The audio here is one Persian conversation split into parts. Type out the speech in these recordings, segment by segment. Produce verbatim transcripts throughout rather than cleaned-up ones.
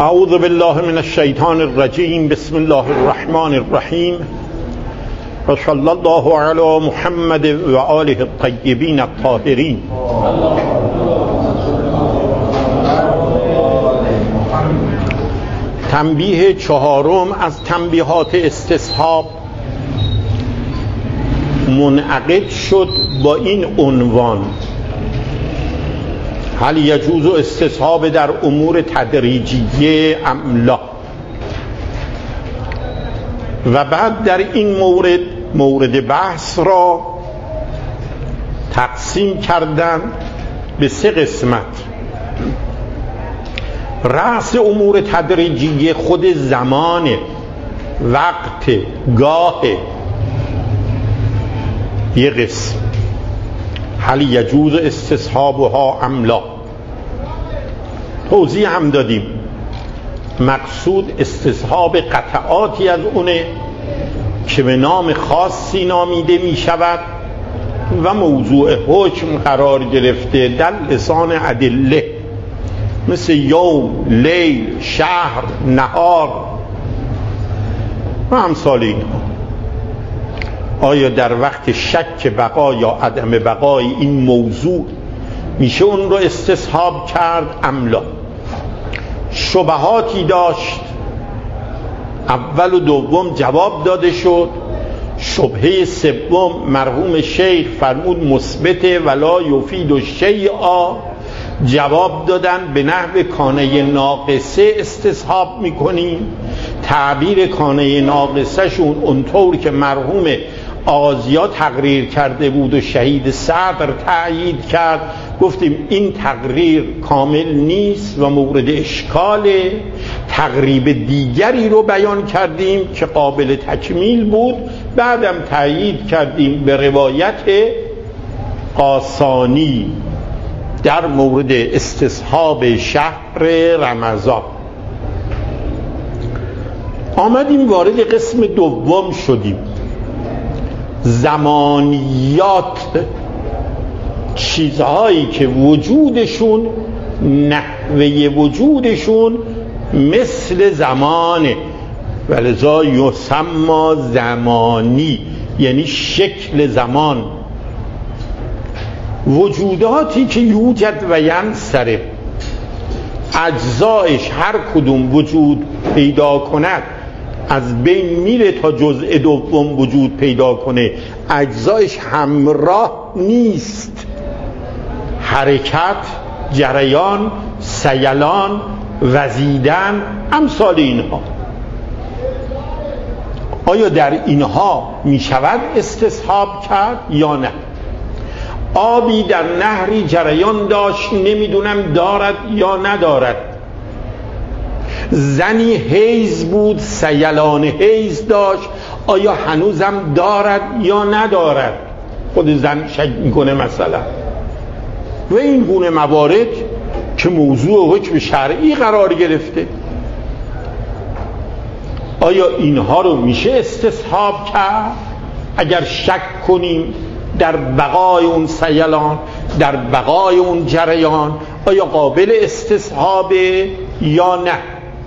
اعوذ بالله من الشیطان الرجیم. بسم الله الرحمن الرحیم و صلی الله علی محمد و آله الطیبین الطاهرین. تنبیه چهارم از تنبیهات استصحاب منعقد شد با این عنوان: هل یجوز استصحاب در امور تدریجیه ام لا؟ و بعد در این مورد مورد بحث را تقسیم کردن به سه قسمت. رأس امور تدریجیه خود زمان، وقت، گاه یه قسم. هل یجوز استصحابها ام لا؟ توضیح هم دادیم. مقصود استصحاب قطعاتی از اونه که به نام خاصی نامیده می شود و موضوع حکم قرار گرفته در لسان ادله، مثل یوم، لیل، شهر، نهار و امثال اینها. آیا در وقت شک بقا یا عدم بقای این موضوع میشه اون رو استصحاب کرد ام لا؟ شبهاتی داشت، اول و دوم جواب داده شد. شبهه سوم مرحوم شیخ فرمود مثبت ولا یفید الشیء، جواب دادن به نحو کانه ناقصه استصحاب میکنیم. تعبیر کانه ناقصه شون اونطور که مرحوم آغازیا تقریر کرده بود و شهید صدر تأیید کرد، گفتیم این تقریر کامل نیست و مورد اشکاله. تقریب دیگری رو بیان کردیم که قابل تکمیل بود، بعدم تأیید کردیم به روایت قاسانی در مورد استصحاب شهر رمضان. آمدیم وارد قسم دوم شدیم. زمانیات، چیزهایی که وجودشون، نحوه وجودشون مثل زمانه و لذا یسمى زمانی، یعنی شکل زمان. وجوداتی که یوجد و ینصرف، اجزایش هر کدوم وجود پیدا کند از بین میره تا جزء دوم وجود پیدا کنه، اجزایش همراه نیست. حرکت، جریان، سیلان، وزیدن، امثال اینها. آیا در اینها میشود استصحاب کرد یا نه؟ آبی در نهری جریان داشت، نمیدونم دارد یا ندارد. زنی حیض بود، سیلان حیض داشت، آیا هنوزم دارد یا ندارد؟ خود زن شک میکنه مثلا. و این گونه موارد که موضوع حکم شرعی قرار گرفته، آیا اینها رو میشه استصحاب کرد؟ اگر شک کنیم در بقای اون سیلان، در بقای اون جریان، آیا قابل استصحابه یا نه؟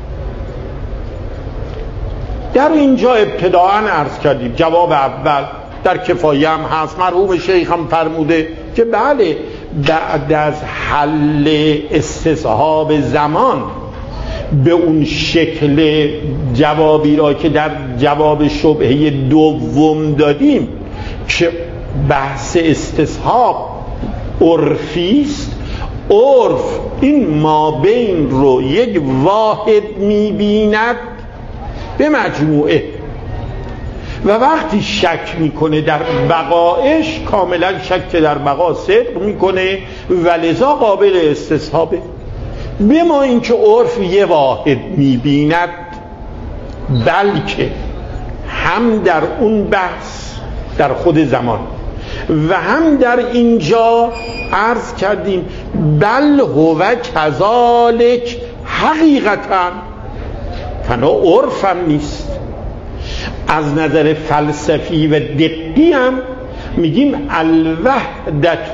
در اینجا ابتداءً عرض کردیم جواب اول در کفایه هم هست. مرحوم شیخ هم فرموده که بله، بعد از حل استصحاب زمان به اون شکل جوابی را که در جواب شبهه دوم دادیم که بحث استصحاب عرفیست، عرف این مابین رو یک واحد میبیند به مجموعه و وقتی شک میکنه در بقایش، کاملا شک در بقا صدق میکنه و لذا قابل استصحابه. به ما اینکه عرف یه واحد میبیند، بلکه هم در اون بحث در خود زمان و هم در اینجا عرض کردیم بل هو کذالک حقیقتا، تنها عرف هم نیست. از نظر فلسفی و دقی هم میگیم الوحدت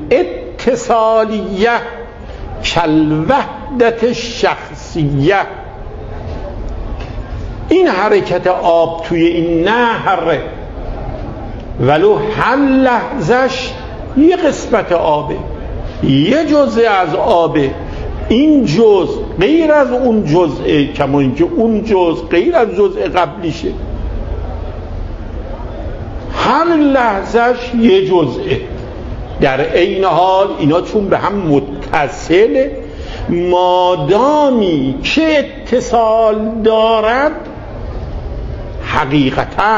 الاتصالیه کالوحدت الشخصیه. این حرکت آب توی این نهر ولو هر لحظش یه قسمت آبه، یه جزء از آبه، این جزء غیر از اون جزء، کما اینکه اون جزء غیر از جزء قبلیشه، هر لحظش یه جزءه. در عین حال اینا چون به هم متصله، مادامی که اتصال دارد حقیقتاً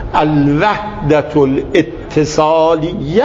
الوحدت الاتصالیه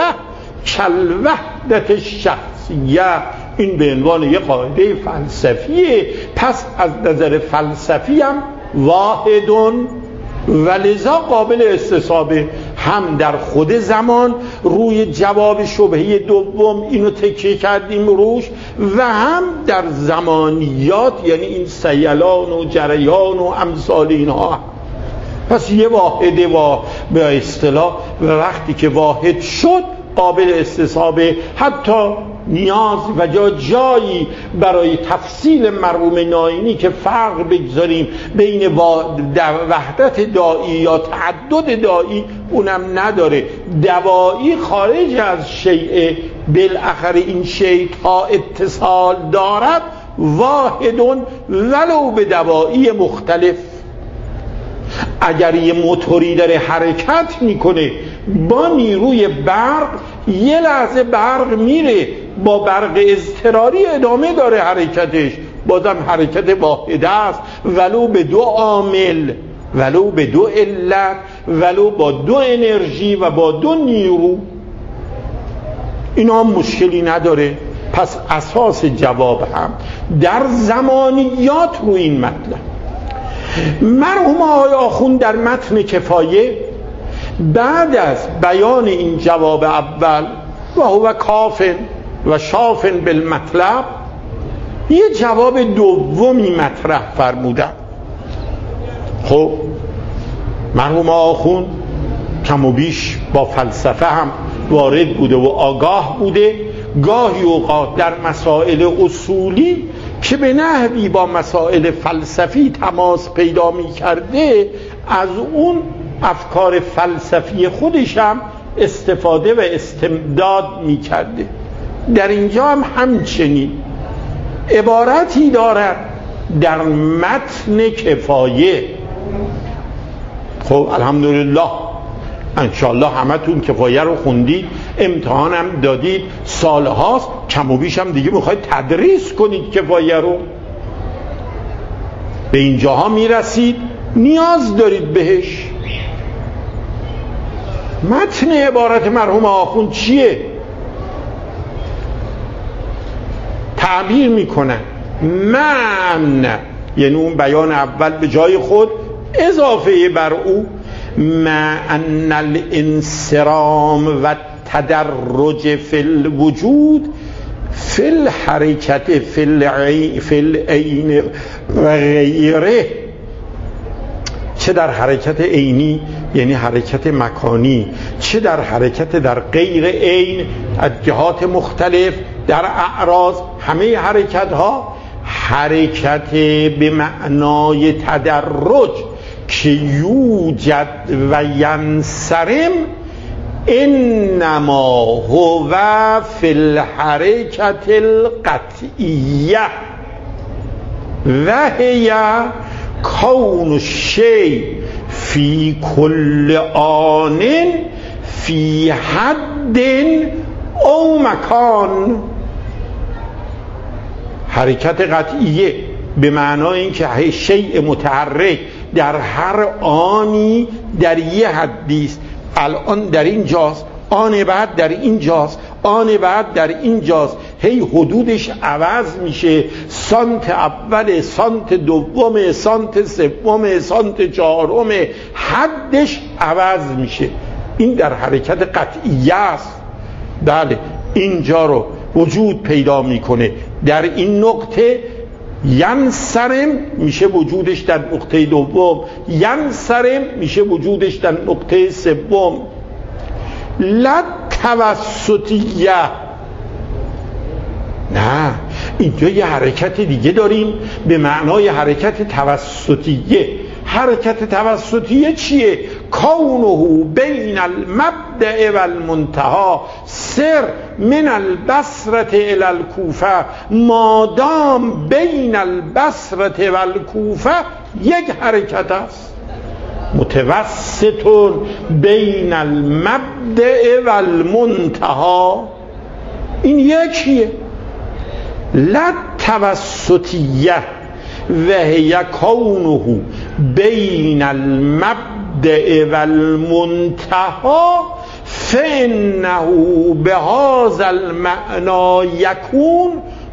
کالوحدت الشخصیه، این به عنوان یک قاعده فلسفیه. پس از نظر فلسفی هم واحدون و لذا قابل استصحابه، هم در خود زمان روی جواب شبهه دوم اینو تکیه کردیم روش، و هم در زمانیات، یعنی این سیلان و جریان و امثال اینها. پس یه واحده و به اصطلاح و وقتی که واحد شد قابل استصحابه. حتی نیاز و جا جایی برای تفصیل مرحوم ناینی که فرق بگذاریم بین وحدت دائی یا تعدد دائی اونم نداره. دوایی خارج از شیء، بالاخره این شیء تا اتصال دارد واحدون ولو به دوایی مختلف. اگر یه موتوری داره حرکت میکنه با نیروی برق، یه لحظه برق میره، با برق اضطراری ادامه داره حرکتش، بازم حرکت واحده است، ولو به دو عامل، ولو به دو علت، ولو با دو انرژی و با دو نیرو. اینا هم مشکلی نداره. پس اساس جواب هم در زمانیات رو این مطلب. مرحوم آقای آخوند در متن کفایه بعد از بیان این جواب اول و هو کافن و شافن بالمطلب یه جواب دومی مطرح فرمودن. خب مرحوم آخوند کم و بیش با فلسفه هم وارد بوده و آگاه بوده، گاهی اوقات در مسائل اصولی که به نحوی با مسائل فلسفی تماس پیدا می کرده، از اون افکار فلسفی خودش هم استفاده و استمداد می کرده. در اینجا هم همچنین عبارتی دارد در متن کفایه. خب الحمدلله انشاءالله همتون کفایه رو خوندید، امتحانم دادید، سالهاست، کم و بیش هم دیگه میخواید تدریس کنید کفایه رو. به اینجاها میرسید، نیاز دارید بهش. متن عبارت مرحوم آخوند چیه؟ تعبیر میکنن من، یعنی اون بیان اول به جای خود، اضافه بر او ما ان الانصرام و تدرج فی الوجود فی الحرکت فی العین و غیره، چه در حرکت عینی یعنی حرکت مکانی، چه در حرکت در غیر عین از جهات مختلف، در اعراض، همه حرکت ها حرکت به معنای تدرج که یوجد و ینصرم انما هو فی الحرکت القطعیه و هی کون الشیء فی کل آن فی حد او مکان. حرکت قطعیه به معنای اینکه شیء متحرک در هر آنی در یه حدیست، الان در اینجاست، آن بعد در اینجاست، آن بعد در اینجاست، هی حدودش عوض میشه، سانت اول، سانت دوم، سانت سوم، سانت چهارم، حدش عوض میشه. این در حرکت قطعیه است. بله اینجا رو وجود پیدا میکنه، در این نقطه ینصرم میشه وجودش در نقطه دوم، ینصرم میشه وجودش در نقطه سوم. لا توسطیه، نه اینجا یه حرکت دیگه داریم به معنای حرکت توسطیه. حرکت توسطیه چیه؟ کونه بین المبدأ و المنتهى سر من البصره الی الکوفه، مادام بین البصره و الکوفه یک حرکت است. متوسط بین المبدأ و المنتهى، این یکیه. لا توسطیه و هی کونه بین المبدأ و المنتهى فانه بهذا المعنى یکون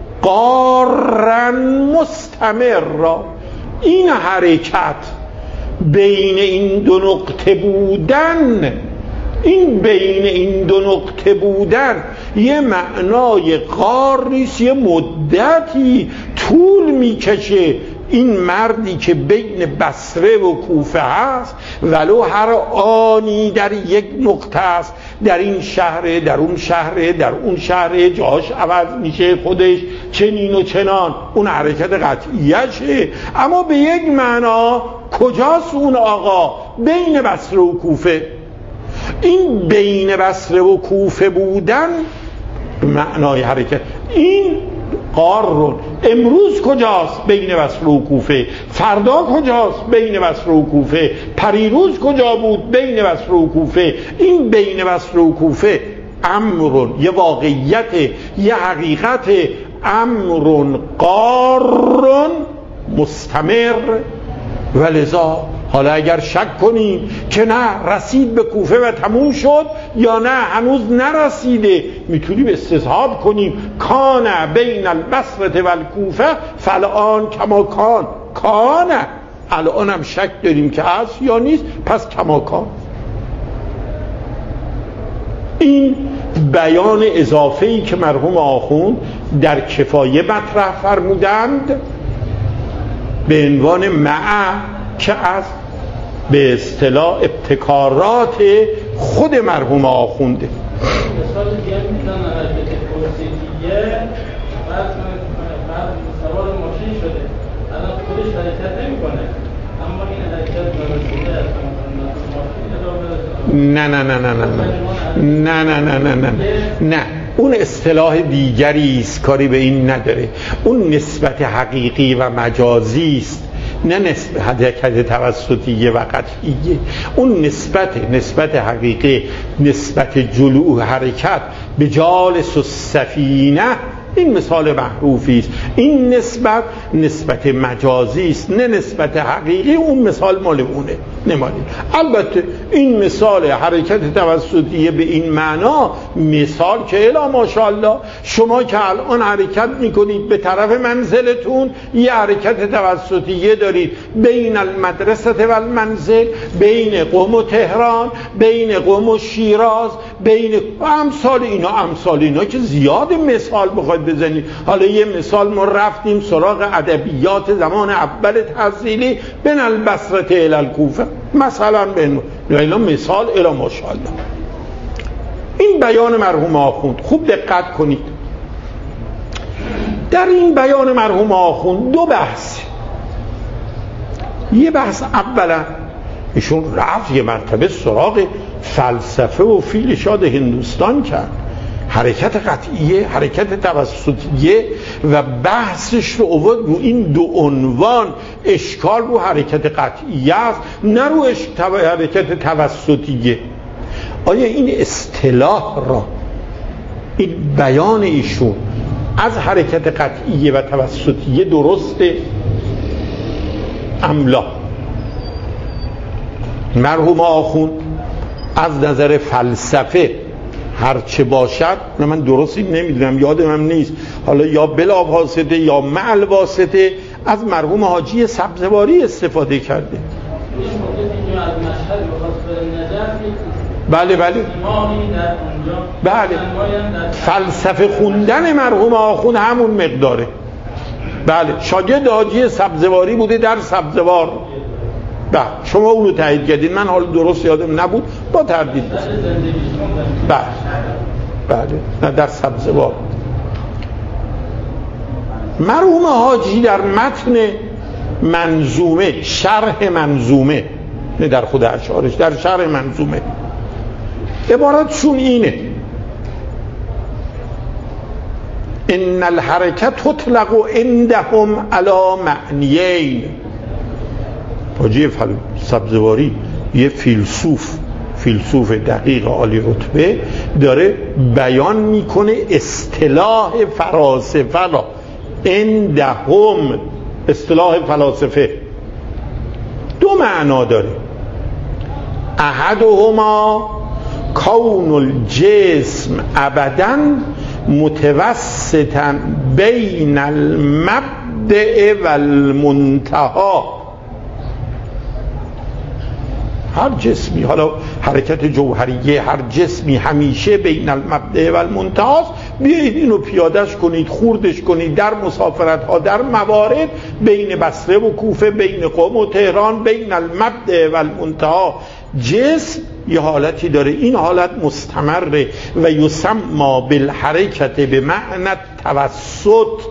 قارا مستمرا. این حرکت بین این دو نقطه بودن، این بین این دو نقطه بودن یه معنای قار نیست، یه مدتی طول میکشه. این مردی که بین بصره و کوفه هست ولو هر آنی در یک نقطه است، در این شهر، در اون شهر، در اون شهر جاش عوض میشه خودش چنین و چنان، اون حرکت قطعیشه. اما به یک معنا کجاست اون آقا؟ بین بصره و کوفه. این بین بصره و کوفه بودن به معنای حرکت. این قارون امروز کجاست؟ بین بصره و کوفه. فردا کجاست؟ بین بصره و کوفه. پریروز کجا بود؟ بین بصره و کوفه. این بین بصره و کوفه امرون، یه واقعیت، یه حقیقت، امرون قارون مستمر. ولذا حالا اگر شک کنیم که نه رسید به کوفه و تموم شد یا نه هنوز نرسیده، میتونیم استصحاب کنیم کان بین البصره و الکوفه فالآن کما کان. کان الان هم شک داریم که هست یا نیست، پس کما کان. این بیان اضافه‌ای که مرحوم آخوند در کفایه مطرح فرمودند به عنوان مع، که از به اصطلاح ابتکارات خود مرحوم آخونده. مثال دیگه میزنن حرکت فرسیتیه، بعد بعد سوار ماشین شده، الان خودش حرکت نمی کنه، اما این حرکت فرسیده از ماشین نه نه نه نه نه نه نه نه نه نه نه اون اصطلاح دیگری است، کاری به این نداره. اون نسبت حقیقی و مجازی است، نه نسبت حرکت توسطیه و قطعیه. اون نسبت نسبت حقیقی، نسبت جلو حرکت به جالس و سفینه، این مثال محروفی است. این نسبت نسبت مجازی است، نه نسبت حقیقی. اون مثال مال اونه، نه مال این. البته این مثال حرکت توسطیه به این معنا مثال که الا ماشاءالله شما که الان حرکت میکنید به طرف منزلتون، یه حرکت توسطیه دارید بین المدرسه و المنزل، بین قم و تهران، بین قم و شیراز، بین امثال اینا. امثال اینا که زیاد مثال بخواید بزنید. حالا یه مثال ما رفتیم سراغ ادبیات زمان اول تحصیلی، بین البصره الی الکوفه مثلا، بین اینا مثال الی ماشاءالله. این بیان مرحوم آخوند خوب دقت کنید. در این بیان مرحوم آخوند دو بحث. یه بحث اولا ایشون رفت یه مرتبه سراغ فلسفه و فیل شاد هندوستان کرد، حرکت قطعیه، حرکت توسطیه، و بحثش رو آورد رو این دو عنوان. اشکال رو حرکت قطعیه است، نه رو حرکت توسطیه. آیا این اصطلاح را، این بیان ایشون از حرکت قطعیه و توسطیه درسته املا؟ مرحوم آخوند از نظر فلسفه هرچه باشد، من درستی نمیدونم، یادم هم نیست، حالا یا بلا واسطه یا مع واسطه، از مرحوم حاجی سبزواری استفاده کرده. بله بله بله فلسفه خوندن مرحوم آخوند همون مقداره. بله شاگرد حاجی سبزواری بوده در سبزوار. بله شما اونو تایید کردید، من حالا درست یادم نبود، با تردید بسید. بله بله نه در سبزوار. مرحوم حاجی در متن منظومه، شرح منظومه، نه در خود اشعارش، در شرح منظومه عبارتشون اینه: ان الحرکت تطلق عندهم علی معنیین. حاجی سبزواری یه فیلسوف فیلسوف دقیق عالی رتبه داره بیان میکنه اصطلاح فلاسفه را. عندهم اصطلاح فلاسفه دو معنا داره: احدهما کون الجسم ابداً متوسطاً بین المبدأ و المنتهی. هر جسمی، حالا حرکت جوهریه، هر جسمی همیشه بین المبدأ و المنتهی است. بیایید اینو پیادش کنید، خوردش کنید در مسافرت ها، در موارد بین بصره و کوفه، بین قم و تهران، بین المبدأ و المنتهی جسم یه حالتی داره. این حالت مستمره و یسمى بالحرکت به معنی توسط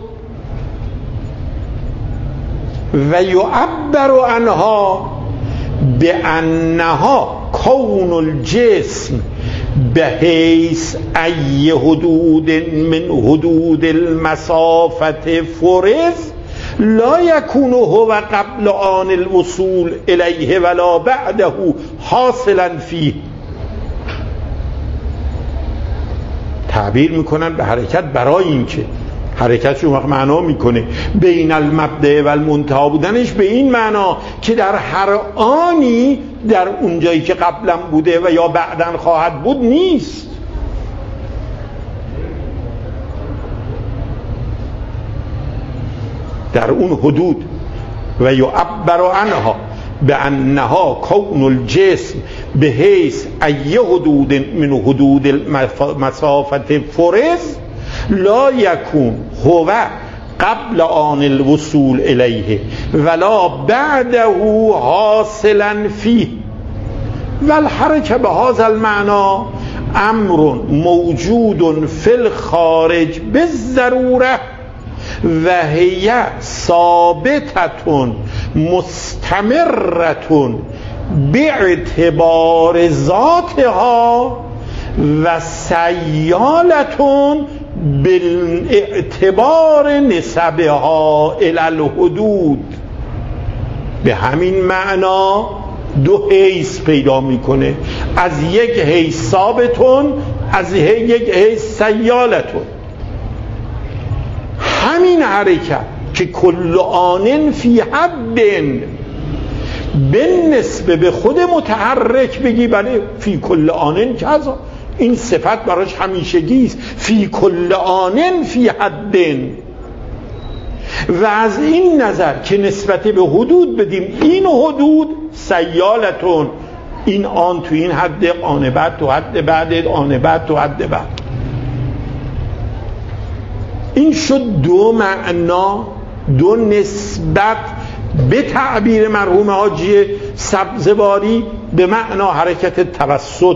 و یعبر عنها به انها کون الجسم به حیث ای حدود من حدود المسافت فرض لا یکون هو قبل آن الوصول الیه ولا بعده حاصلا فیه. تعبیر میکنن به حرکت برای اینکه حرکت شما معنا میکنه بین المبدأ و المنتهی بودنش به این معنا که در هر آنی در اونجایی که قبلا بوده و یا بعدن خواهد بود نیست. در اون حدود و یعبر عنها به انها کون الجسم به حیث ای حدود من حدود المسافت فرض لا یکون هو قبل آن الوصول الیه ولا بعده حاصلا فیه والحرکه به هذا المعنی امر موجود فی الخارج بالضروره و هی ثابتة مستمرة باعتبار ذاتها و سیالة باعتبار نسبها الی الحدود. به همین معنا دو حیث پیدا میکنه، از یک حیث ثابتون، از یک حیث سیالتون. همین حرکت که کل آنن فی حد بالنسبه به خود متحرک بگی بله فی کل آنن کذا، این صفت براش همیشگی است، فی کل آنن فی حد. و از این نظر که نسبت به حدود بدیم این حدود سیالتون، این آن تو این حد، آن بعد تو حد بعد، آن بعد تو حد بعد. این شد دو معنا، دو نسبت به تعبیر مرحوم حاجی سبزواری به معنا حرکت توسط.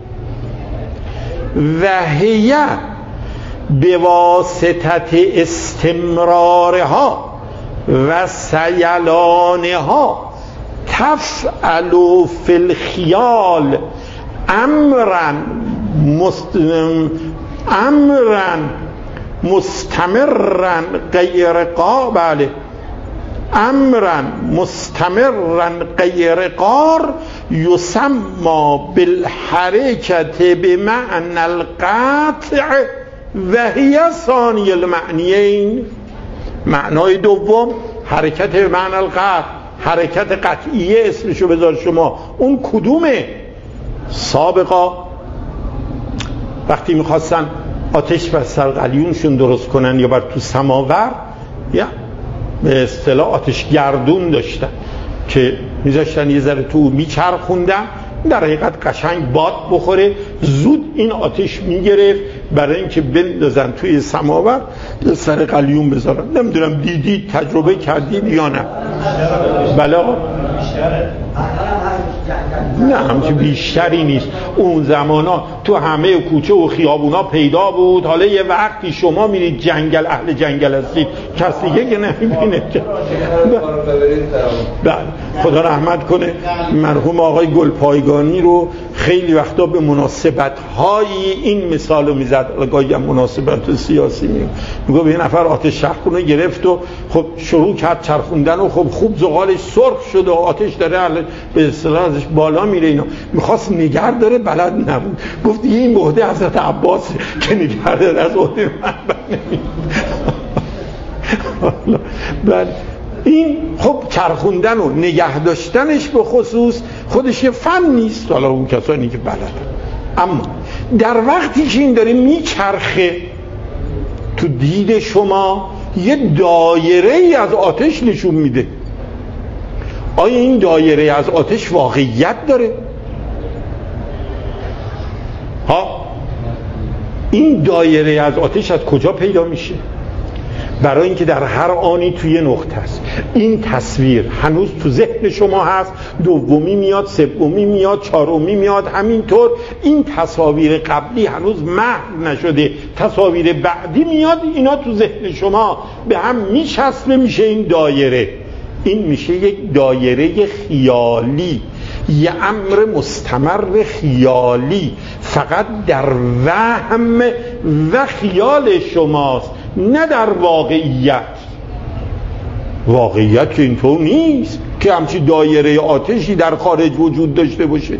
و هی به واسطت استمرارها و سیلانها تفعل فی الخیال امرا مست... امرا مستمرا غیر قابل امرا مستمرا غیر قار یسمى بالحرکت بمعنى القطع و هی ثانی المعنیین. معنای دوم حرکت به معنی القطع، حرکت قطعیه اسمشو بذار شما. اون کدومه؟ سابقا وقتی میخواستن آتش بر سر قلیونشون درست کنن یا بر تو سماور، یا به اصطلاح آتش گردون داشتن که میذاشتن یه ذره تو میچرخوندن، در حقیقت قشنگ باد بخوره، زود این آتش میگرفت برای اینکه بندازن توی سماور سر قلیون بذارن. نمیدونم دیدید، تجربه کردید یا نه؟ بله نه همچه بیشتری نیست. اون زمانا تو همه کوچه و خیابونا پیدا بود. حالا یه وقتی شما میرید جنگل، اهل جنگل هستید، کسی دیگه که نمیبینه. بله خدا رحمت کنه مرحوم آقای گلپایگانی رو خیلی وقتا به مناسبت هایی این مثال رو میزد. گاهی هم مناسبت سیاسی میگه میگه به یه نفر آتش شخونو گرفت و خب شروع کرد چرخوندن و خب خوب زغالش سرخ شد و آتش داره به اصطلاح ازش بالا میره. اینا میخواست نگه داره بلد نبود. گفت این عهده حضرت عباس که نگه داره، از عهده من بله. این خب چرخوندن و نگه داشتنش به خصوص خودش یه فن نیست، حالا اون کسانی که بلدن. اما در وقتی که این داره میچرخه تو دید شما یه دایره ای از آتش نشون میده. آیا این دایره از آتش واقعیت داره؟ ها این دایره از آتش از کجا پیدا میشه؟ برای اینکه در هر آنی توی نقطه است. این تصویر هنوز تو ذهن شما هست، دومی میاد، سومی میاد، چهارمی میاد، همینطور این تصاویر قبلی هنوز محو نشده، تصاویر بعدی میاد، اینا تو ذهن شما به هم میچسبه، میشه این دایره. این میشه یک دایره خیالی، یه امر مستمر خیالی، فقط در وهم و خیال شماست، نه در واقعیت. واقعیت که اینطور نیست که همچی دایره آتشی در خارج وجود داشته باشه.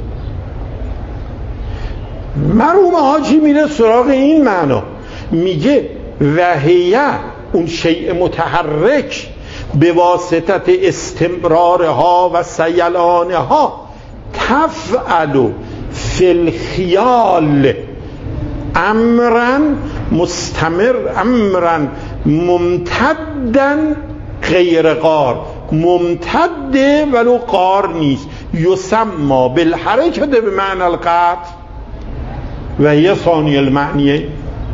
مرحوم حاجی میره سراغ این معنا، میگه وحیه اون شیء متحرک به واسطت استمرارها و سیلانها تفعل فی الخیال امرا مستمر، امرا ممتدا غیر قار. ممتده ولو قار نیست. یسمى بالحرکت به معنی القطع و هی ثانی المعنیه.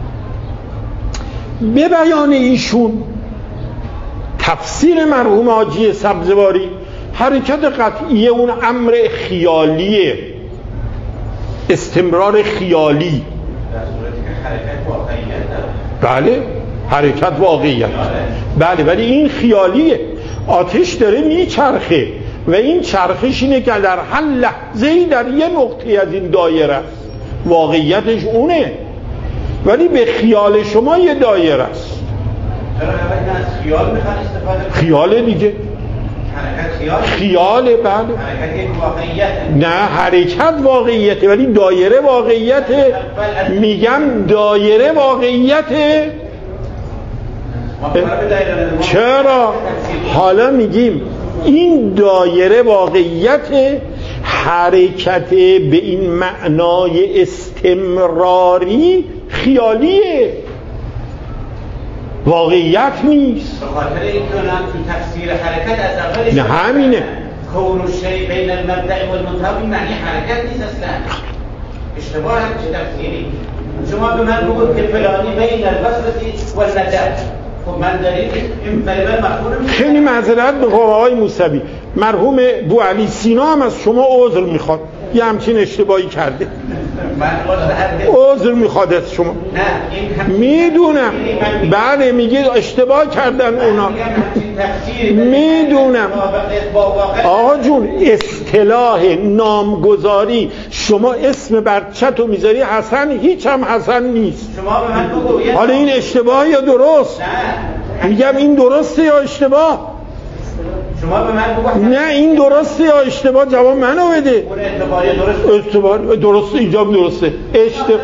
به بیان ایشون تفسیر مرحوم حاجی سبزواری، حرکت قطعیه اون امر خیالیه، استمرار خیالی. در صورتی که حرکت واقعیت داره. بله حرکت واقعیت، بله، ولی این خیالیه. آتش داره میچرخه و این چرخش اینه که در هر لحظه‌ای در یه نقطه از این دایره است. واقعیتش اونه، ولی به خیال شما یه دایره است. چرا اول از خیال میخوان استفاده کنید؟ خیال دیگه. حرکت خیال؟ خیاله، بله. حرکت یک واقعیته. نه حرکت واقعیته ولی دایره واقعیته. میگم دایره واقعیته. چرا؟ حالا میگیم این دایره واقعیت، حرکت به این معنای استمراری خیالیه، واقعیت نیست. به خاطر این کنم تو تفسیر حرکت از اولش نه همینه، کون الشیء بین المبدأ والمنتهی معنی حرکت نیست اصلا. اشتباه هم چه تفسیری؟ شما به من بگید که فلانی بین الوسط والندى، خب من دارید این کلمه مفهوم. خیلی معذرت میخوام آقای موسوی، مرحوم بو علی سینا هم از شما عذر میخواد، یه همچین اشتباهی کرده. عذر میخواد از شما. میدونم، بله میگه اشتباه کردن اونا، میدونم. آقا جون اصطلاح نامگذاری، شما اسم بچه‌تو میذاری حسن، هیچ هم حسن نیست. حالا این اشتباه یا درست؟ میگم این درسته یا اشتباه؟ شما به من بگو نه این درسته یا اشتباه، جواب منو بده. اون اعتباری درسته. اعتبار درسته، ایجاب درسته. اشتباه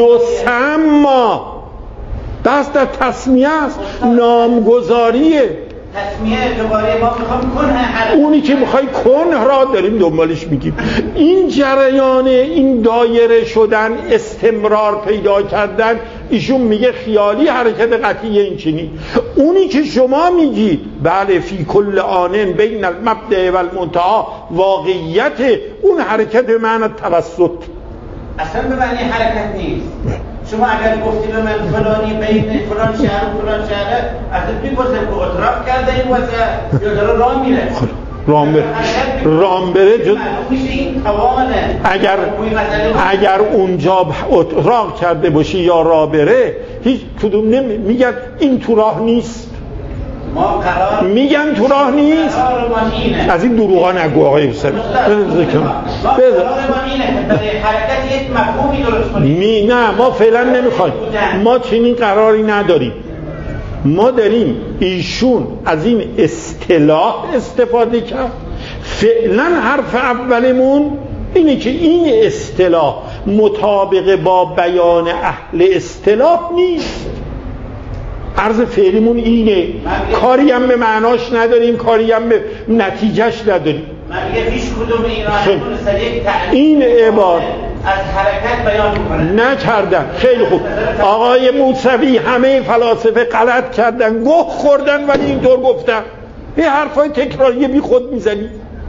یسما دست در تسمیه است، نامگذاریه. تسمیه اعتباری ما میخوام کنه حرکت. اونی که میخوای کنه را داریم دنبالش میگیم. این جریان، این دایره شدن، استمرار پیدا کردن، ایشون میگه خیالی، حرکت قطعی این چنین. اونی که شما میگید بله فی کل آنن بین المبدأ و المنتهی واقعیت، اون حرکت به معنی توسط، اصلا به معنی حرکت نیست. شما اگر گفتی به من فلانی بین فلان شهر و فلان شهر، اصلا میپرسم که اطراف کرده این واسه یا داره راه میره؟ راه میره. حرکت رام بره جز... اگر اگر اونجا اتراق کرده باشی یا راه بره هیچ کدوم نمی... میگن این تو راه نیست، ما قرار میگن تو راه نیست. از این دروغا نگو آقای حسین. ما قرار ما اینه که برای حرکت یک مفهومی درست کنیم. می نه ما فعلا نمیخوایم، ما چنین قراری نداریم. ما داریم ایشون از این اصطلاح استفاده کرد. فعلا حرف اولمون اینه که این اصطلاح مطابق با بیان اهل اصطلاح نیست. عرض فعلیمون اینه، کاری هم به معناش نداریم، کاری هم به نتیجهش نداریم. من میگه هیچ کدوم ایرانیون سر یک تعریف این عبارت از حرکت بیان میکنن نکردن. خیلی خوب، آقای موسوی همه فلاسفه غلط کردن، گوه خوردن ولی اینطور گفتن. این حرفای تکراری بی خود میزنی.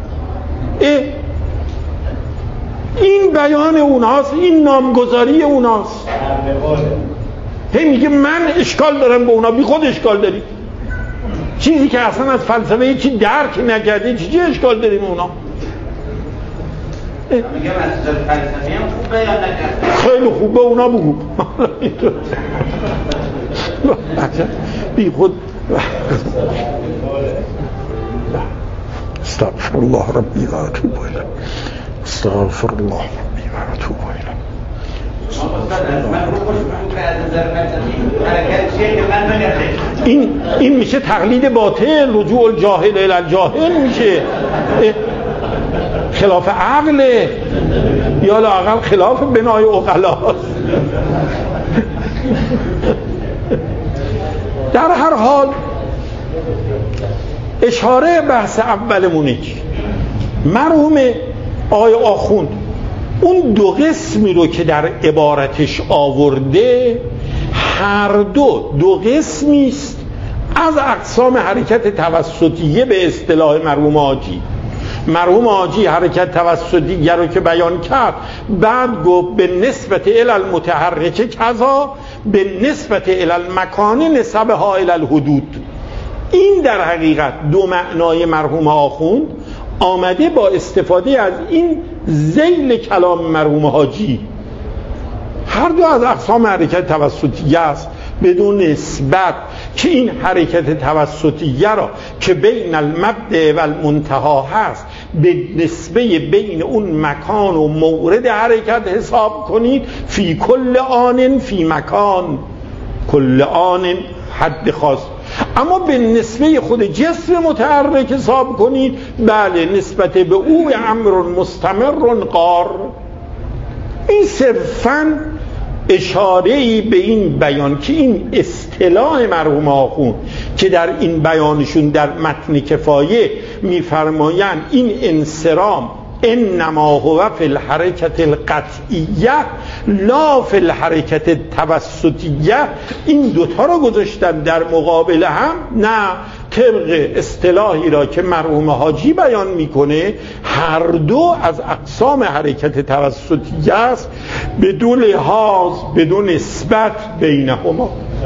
این بیان اوناست، این نامگذاری اوناست. هی میگه من اشکال دارم به اونا، بی خود اشکال داری. چیزی که اصلا از فلسفه چی درک نکرده چی اشکال داریم اونا؟ میگم از فلسفه هم خوب بیان نکرده. خیلی خوب، به اونا بگو. بی خود استغفر الله ربی و اتوب الیه. استغفر الله ربی و اتوب الیه. این این میشه تقلید باطل، رجوع الجاهل الی الجاهل میشه، خلاف عقله یا لااقل خلاف بنای عقلاست. در هر حال اشاره بحث اولمونه که مرحوم آقای آخوند اون دو قسمی رو که در عبارتش آورده هر دو دو قسمی است از اقسام حرکت توسطیه به اصطلاح مرحوم حاجی. مرحوم حاجی حرکت توسطیه رو که بیان کرد بعد گفت به نسبت الی المتحرکه کذا به نسبت الی المکان نسبها الی الحدود. این در حقیقت دو معنای مرحوم آخوند آمده با استفاده از این ذیل کلام مرحوم حاجی. هر دو از اقسام حرکت توسطیه است بدون نسبت که این حرکت توسطیه را که بین المبدأ و المنتهی هست به نسبه بین اون مکان و مورد حرکت حساب کنید. فی کل آن فی مکان، کل آن حد خاص. اما به نسبه خود جسم متحرک حساب کنید بله نسبت به او امر مستمر قار. این صرفاً اشاره‌ای به این بیان که این اصطلاح مرحوم آخوند که در این بیانشون در متن کفایه میفرمایند این انصرام انما هو فی الحرکت القطعیه لا فی الحرکت التوسطیه، این دوتا رو گذاشتن در مقابل هم. نه، طبق اصطلاحی را که مرحوم حاجی بیان میکنه هر دو از اقسام حرکت توسطیه است بدون لحاظ بدون نسبت بینهما.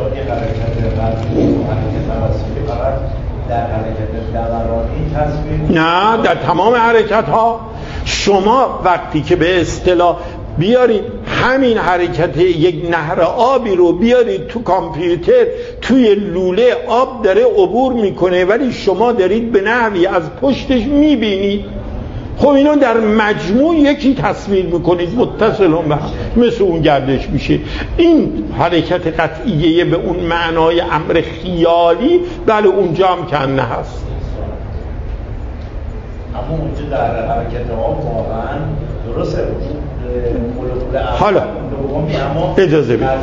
در حرکت دورانی تصویر نه، در تمام حرکت ها. شما وقتی که به اصطلاح بیارید همین حرکت یک نهر آبی رو بیارید تو کامپیوتر، توی لوله آب داره عبور میکنه ولی شما دارید به نحوی از پشتش میبینید، خب اینو در مجموع یکی تصویر میکنید متصل هم مثل اون گردش میشه. این حرکت قطعیه به اون معنای امر خیالی بله اونجا هم کنه هست. اما اونجا در حرکت آب واقعا درسته حالا اجازه بید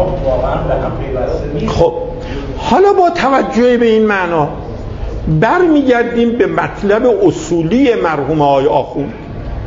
خب حالا با توجه به این معنا برمیگردیم به مطلب اصولی مرحوم آقای آخوند،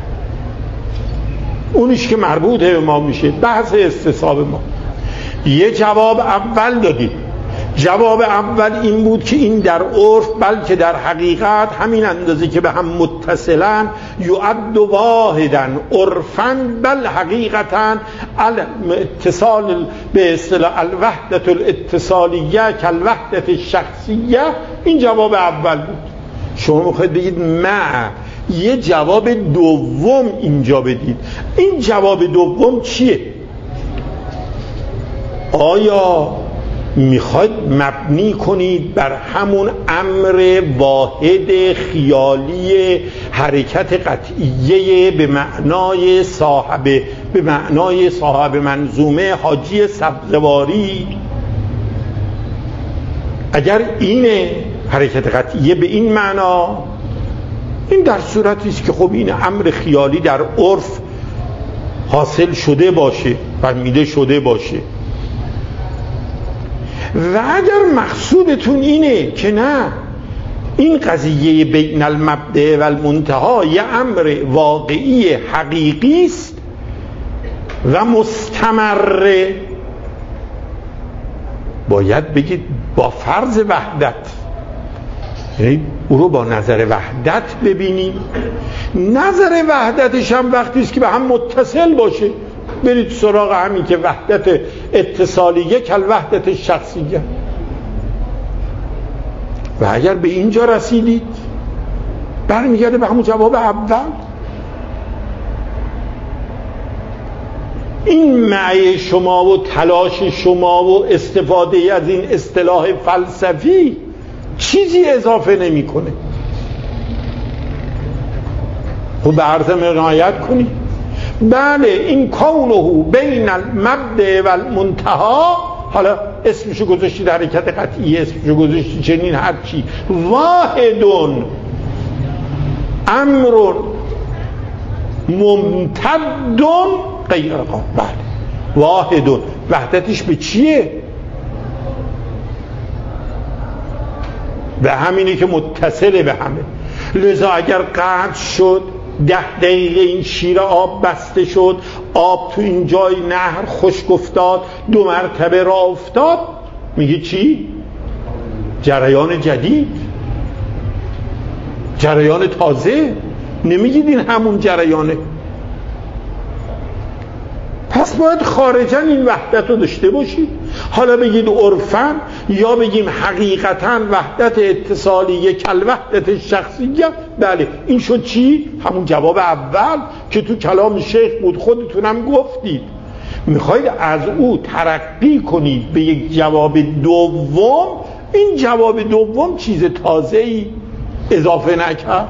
اونیش که مربوط به ما میشه بحث استصحاب ما. یه جواب اول دادیم. جواب اول این بود که این در عرف بلکه در حقیقت همین اندازه که به هم متصلن یعد واحدا عرفا بل حقیقتا الاتصال به اصطلاح الوحدت الاتصالیه کالوحدت الشخصیه. این جواب اول بود. شما میخواید بگید مع یه جواب دوم اینجا بدید. این جواب دوم چیه؟ آیا میخواید مبنی کنید بر همون امر واحد خیالی حرکت قطعیه به معنای صاحب به معنای صاحب منظومه حاجی سبزواری؟ اگر اینه حرکت قطعیه به این معنا، این در صورتی است که خب این امر خیالی در عرف حاصل شده باشه، فهمیده شده باشه. و اگر مقصودتون اینه که نه، این قضیه بین المبدأ و المنتها یه امر واقعی حقیقی است و مستمره، باید بگید با فرض وحدت، یعنی او رو با نظر وحدت ببینیم. نظر وحدتش هم وقتی است که به هم متصل باشه. برید سراغ همین که وحدت اتصالیه کل وحدت شخصیه. و اگر به اینجا رسیدید برمیگرده به همون جواب اول. این معی شما و تلاش شما و استفاده از این اصطلاح فلسفی چیزی اضافه نمی کنه. خب به عرض مقایت کنید. بله این کونه بین المبدأ و المنتها، حالا اسمشو گذاشتی در حرکت قطعی، اسمشو گذاشتی چنین هرچی، واحدون امر ممتدون غیر قابل. بله واحدون، وحدتش به چیه؟ به همینی که متصله به همه. لذا اگر قطع شد، ده دقیقه این شیر آب بسته شد، آب تو این جای نهر خشک افتاد، دو مرتبه راه افتاد، میگه چی؟ جریان جدید، جریان تازه. نمیگید این همون جریانه. پس باید خارجاً این وحدت رو داشته باشید. حالا بگید عرفاً یا بگیم حقیقتاً وحدت اتصالیه کل وحدت شخصیه. بله این شد چی؟ همون جواب اول که تو کلام شیخ بود، خودتونم گفتید. میخواید از او ترقی کنید به یک جواب دوم. این جواب دوم چیز تازه‌ای اضافه نکرد.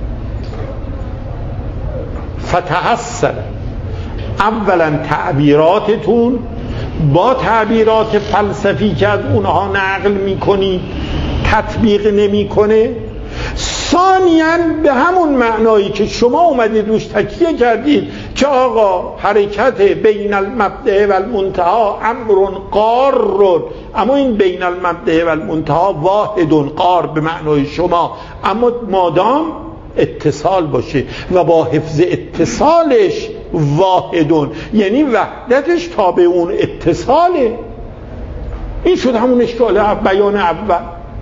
فتحسن، اولا تعبیراتتون با تعبیرات فلسفی که از اونها نقل میکنی تطبیق نمیکنه. ثانیاً به همون معنایی که شما اومدید روش تکیه کردید که آقا حرکت بین المبدأ و المنتها امر قار، اما این بین المبدأ و المنتها واحد قار به معنای شما، اما مادام اتصال باشه و با حفظ اتصالش واحدون، یعنی وحدتش تابع اون اتصاله. این شد همون اشکال بیان اول،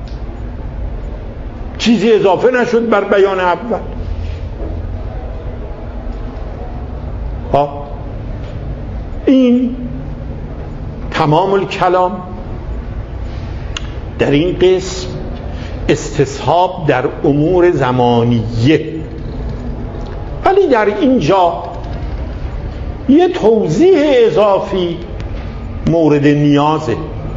چیزی اضافه نشد بر بیان اول. ها این تمام الکلام در این قسم استصحاب در امور زمانیه. ولی در اینجا یه توضیح اضافی مورد نیازه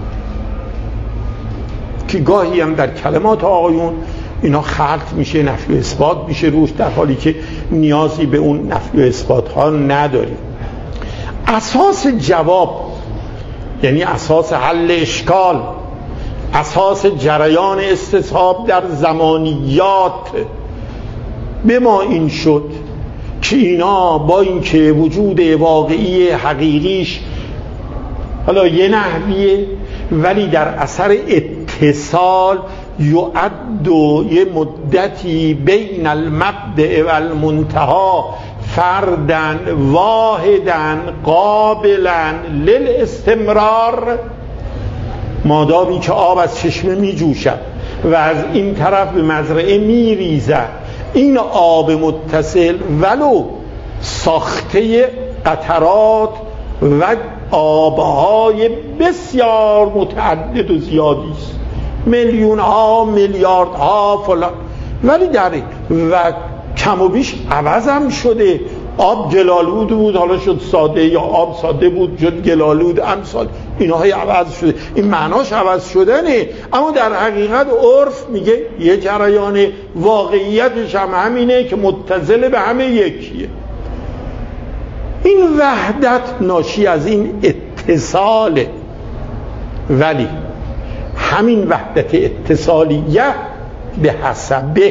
که گاهی هم در کلمات آقایون اینا خلط میشه، نفی و اثبات میشه روش، در حالی که نیازی به اون نفی و اثبات ها نداریم. اساس جواب، یعنی اساس حل اشکال، اساس جریان استصحاب در زمانیات به ما این شد که اینا با اینکه وجود واقعی حقیقیش حالا یه نحویه، ولی در اثر اتصال یعد و یه مدتی بین المبدأ و المنتها فردن واحدن قابلن للاستمرار، مادامی که آب از چشمه می جوشد و از این طرف به مزرعه می ریزد، این آب متصل ولو ساخته قطرات و آبهای بسیار متعدد و زیادی است، میلیون ها میلیارد ها فلان، ولی در و کم و بیش عوض هم شده. آب گلالود بود حالا شد ساده، یا آب ساده بود شد گلالود، امثال اینا های عوض شده. این معناش عوض شدنه، اما در حقیقت عرف میگه یه جریان، واقعیتش هم همینه که متصل به همه یکیه. این وحدت ناشی از این اتصاله، ولی همین وحدت اتصالیه به حسبه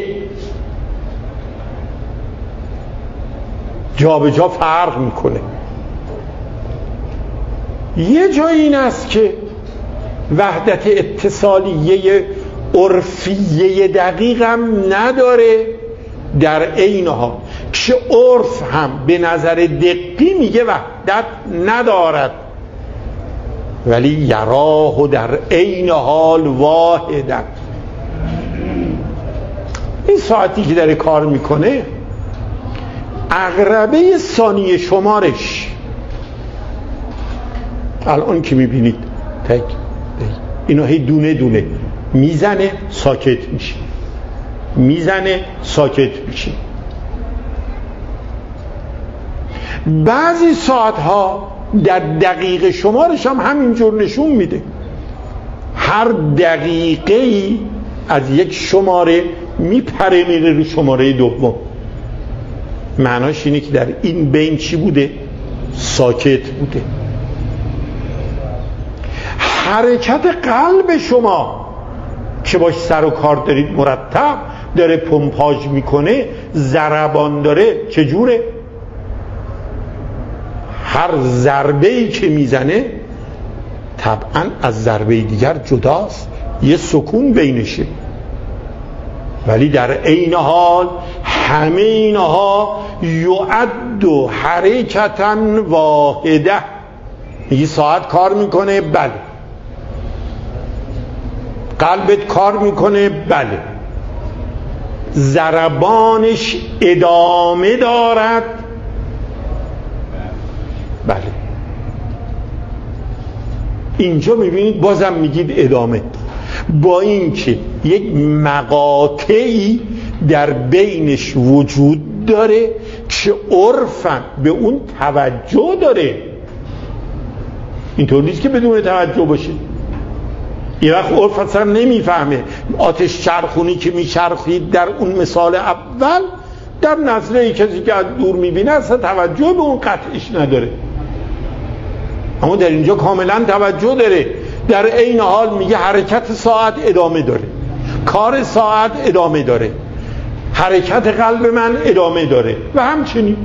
جا به جا فرق میکنه. یه جای این است که وحدت اتصالیه عرفیه دقیق هم نداره، در عین حال که عرف هم به نظر دقیقی میگه وحدت ندارد، ولی یراه در عین حال واحدت. این ساعتی که داره کار میکنه عقربه ثانیه شمارش الان که میبینید تک اینا هی دونه دونه میزنه ساکت میشه، میزنه ساکت میشه. بعضی ساعت ها در دقیقه شمارش هم همینجور نشون میده. هر دقیقه ای از یک شماره میپره میره رو شماره دوم. معناش اینه که در این بین چی بوده؟ ساکت بوده. حرکت قلب شما که باش سر و کار دارید مرتب داره پمپاژ میکنه، ضربان داره، چجوره؟ هر ضربه‌ای که میزنه طبعا از ضربه دیگر جداست، یه سکون بینشه، ولی در عین حال همه اینها یعد حرکتا واحده. میگی ساعت کار میکنه؟ بله. قلبت کار میکنه؟ بله. ضربانش ادامه دارد؟ بله. اینجا میبینید بازم میگید ادامه، با اینکه یک مقاطعی در بینش وجود داره که عرفاً به اون توجه داره. اینطور نیست که بدون توجه باشه. یه وقت عرف اصلا نمیفهمه. آتش چرخونی که میچرخید در اون مثال اول، در نظره کسی که از دور میبینه اصلا توجه به اون قطعش نداره، اما در اینجا کاملا توجه داره. در عین حال میگه حرکت ساعت ادامه داره، کار ساعت ادامه داره، حرکت قلب من ادامه داره و همچنین.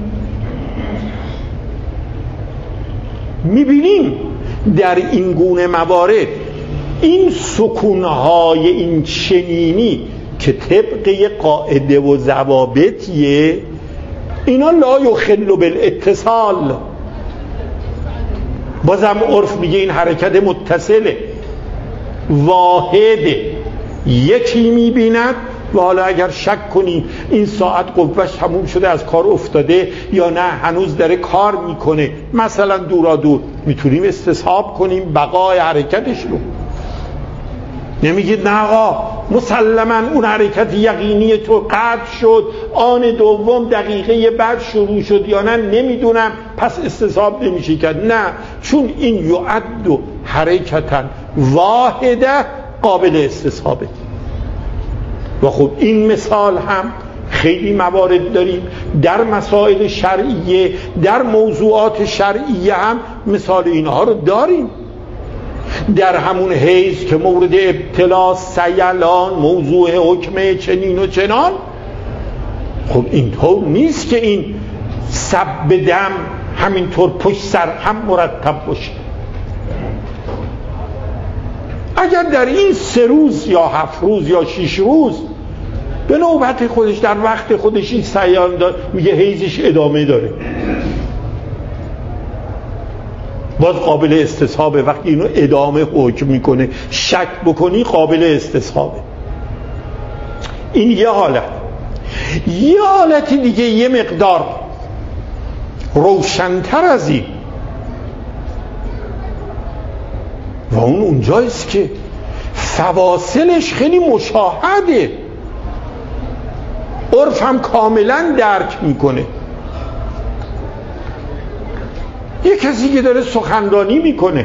میبینیم در این گونه موارد این سکونهای این چنینی که طبق قاعده و ضوابطیه، اینا لا یخل بالاتصال. بازم عرف میگه این حرکت متصله، واحده، یکی میبیند. و حالا اگر شک کنی این ساعت قوهش تموم شده از کار افتاده یا نه هنوز داره کار میکنه، مثلا دورا دور، میتونیم استصحاب کنیم بقای حرکتش رو. نمیگید نه آقا مسلما اون حرکت یقینی تو قطع شد، آن دوم دقیقه بعد شروع شد یا نه نمیدونم، پس استصحاب نمیشه کرد. نه، چون این یعد و حرکتا واحده قابل استصحابه. و خب این مثال هم خیلی موارد داریم در مسائل شرعیه، در موضوعات شرعیه هم مثال اینها رو داریم. در همون حیض که مورد ابتلا، سیلان، موضوع حکم چنین و چنان، خب اینطور نیست که این سب دم همینطور پشت سر هم مرتب باشه. اگر در این سه روز یا هفت روز یا شش روز به نوبت خودش در وقت خودش این سیلان داره، میگه حیضش ادامه داره، باز قابل استصحابه. وقتی اینو ادامه حکم میکنه شک بکنی قابل استصحابه. این یه حالت. یه حالت دیگه یه مقدار روشن‌تر از این و اون اونجایست که فواصلش خیلی مشاهده. عرف هم کاملا درک میکنه. یه کسی که داره سخنرانی میکنه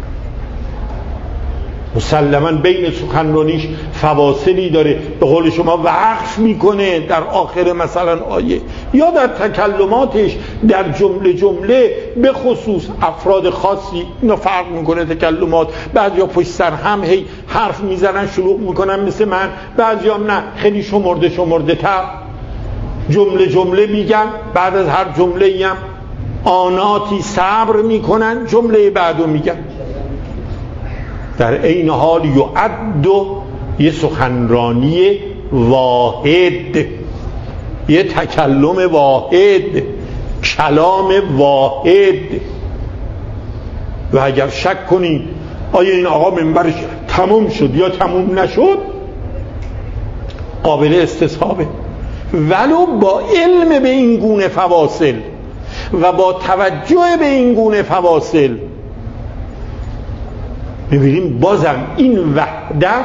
مسلما بین سخنرانیش فواصلی داره، به قول شما وقف میکنه در آخر مثلا آیه، یا در تکلماتش در جمله جمله به خصوص افراد خاصی اینا فرق میکنه تکلمات. بعضیا پشت سر هم هی حرف میزنن شلوغ میکنن مثل من، بعضیا نه خیلی شمرده شمرده تر جمله جمله میگن، بعد از هر جمله ای هم آناتی صبر میکنن جمله بعدو میگن. در عین حال یعد یه سخنرانی واحد، یه تکلم واحد، کلام واحد. و اگر شک کنید آیا این آقا منبرش تموم شد یا تموم نشد، قابل استصحابه، ولو با علم به این گونه فواصل و با توجه به این گونه فواصل. می‌بینیم بازم این وحدت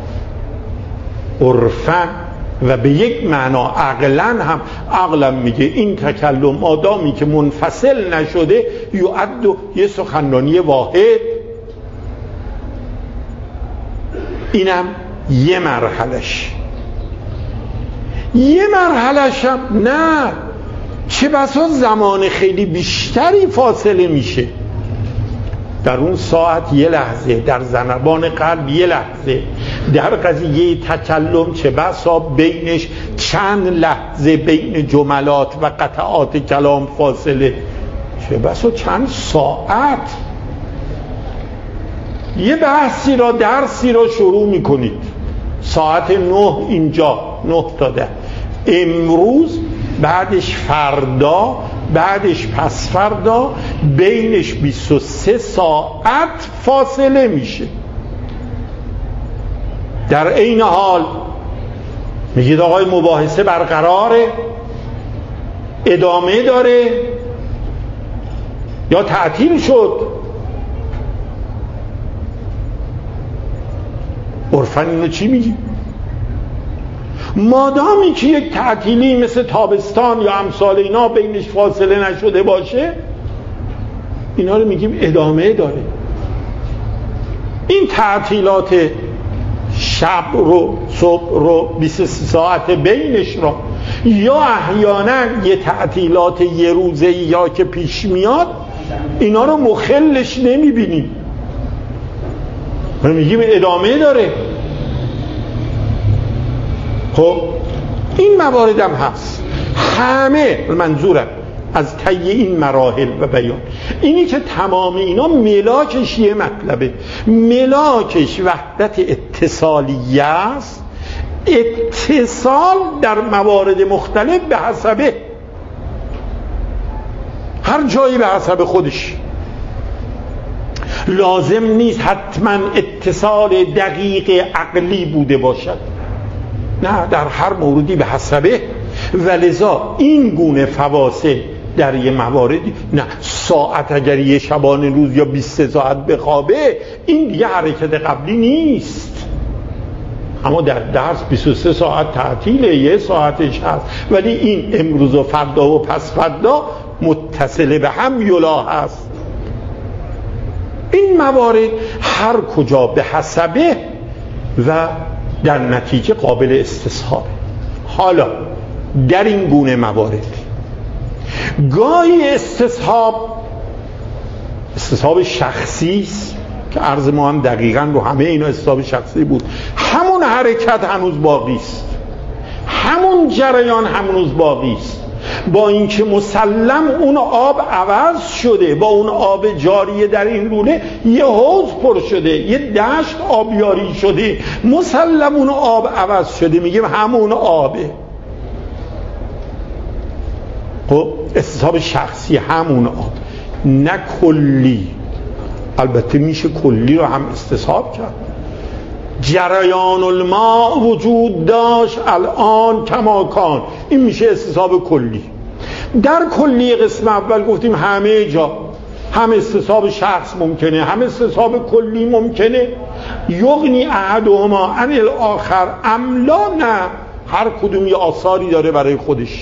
عرفاً و به یک معنا عقلاً هم، عقلم میگه این تکلم آدمی که منفصل نشده یعد یه سخنرانی واحد. اینم یه مرحلش. یه مرحلش هم نه، چه بسا زمان خیلی بیشتری فاصله میشه. در اون ساعت یه لحظه، در ضربان قلب یه لحظه، در قضیه تکلم چه بسا بینش چند لحظه بین جملات و قطعات کلام فاصله، چه بسا چند ساعت. یه بحثی را درسی را شروع میکنید ساعت نه اینجا، نه تا ده، امروز، بعدش فردا، بعدش پس فردا، بینش بیست و سه ساعت فاصله میشه. در عین حال میگید آقای مباحثه برقراره، ادامه داره یا تعطیل شد؟ عرفاً اینو چی میگی؟ مادامی که یک تعطیلی مثل تابستان یا امثال اینا بینش فاصله نشده باشه، اینا رو میگیم ادامه داره. این تعطیلات شب رو، صبح رو، بیست و سه ساعت بینش رو، یا احیانا یه تعطیلات یه روزه یا که پیش میاد، اینا رو مخلش نمیبینیم، میگیم ادامه داره. خب این موارد هم هست. همه منظورم از طی این مراحل و بیان اینی که تمام اینا ملاکش یه مطلبه، ملاکش وحدت اتصالیه است. اتصال در موارد مختلف به حسب هر جایی به حسب خودش، لازم نیست حتما اتصال دقیق عقلی بوده باشد، نه، در هر موردی به حسبه. ولذا این گونه فواصل در یه مواردی، نه ساعت اگر یه شبانه روز یا بیست ساعت بخوابه این دیگه حرکت قبلی نیست، اما در درس بیست و سه ساعت تعطیله، یه ساعتش هست، ولی این امروز و فردا و پس فردا متصل به هم یلا هست. این موارد هر کجا به حسبه و در نتیجه قابل استصحابه. حالا در این گونه موارد گاهی استصحاب استصحاب شخصی است که عرض ما هم دقیقاً رو همه اینا استصحاب شخصی بود. همون حرکت هنوز باقی است، همون جریان هنوز باقی است، با اینکه مسلم اون آب عوض شده، با اون آب جاری در این رونه یه حوض پر شده، یه دشت آبیاری شده، مسلم اون آب عوض شده، میگیم همون آبه. خب استصحاب شخصی همون آب، نه کلی. البته میشه کلی رو هم استصحاب کرد. جریان الماء وجود داشت الان کماکان، این میشه استصحاب کلی. در کلی قسم اول گفتیم همه جا هم استصحاب شخص ممکنه، هم استصحاب کلی ممکنه. یغنی احدهما عن الاخر املا، نه هر کدوم یه آثاری داره برای خودش.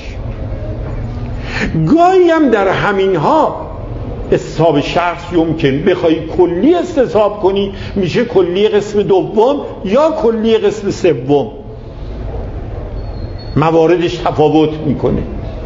گاهی هم در همینها استصحاب شخص یمکن بخوای کلی استصحاب کنی میشه کلی قسم دوم یا کلی قسم سوم، مواردش تفاوت میکنه.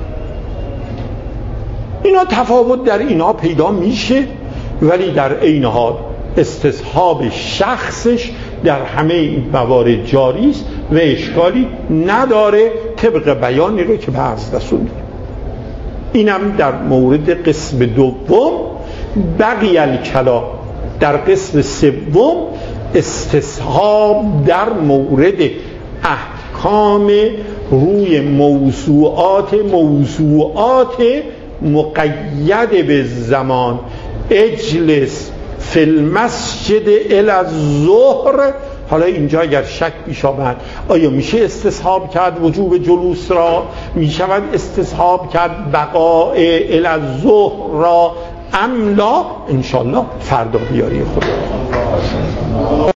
اینا تفاوت در اینا پیدا میشه، ولی در عین حال استصحاب شخصش در همه این موارد جاری است و اشکالی نداره طبق بیانی رو که به عرض رسوندیم. اینم در مورد قسم دوم. بقی الکلام در قسم سوم استصحاب در مورد احکام روی موضوعات موضوعات مقید به زمان. اجلس فی المسجد الی الظهر. حالا اینجا اگر شک پیش آمد آیا میشه استصحاب کرد وجوب جلوس را، میشود استصحاب کرد بقاء الی الظهر را ام لا، انشالله فردا بیاری خدا.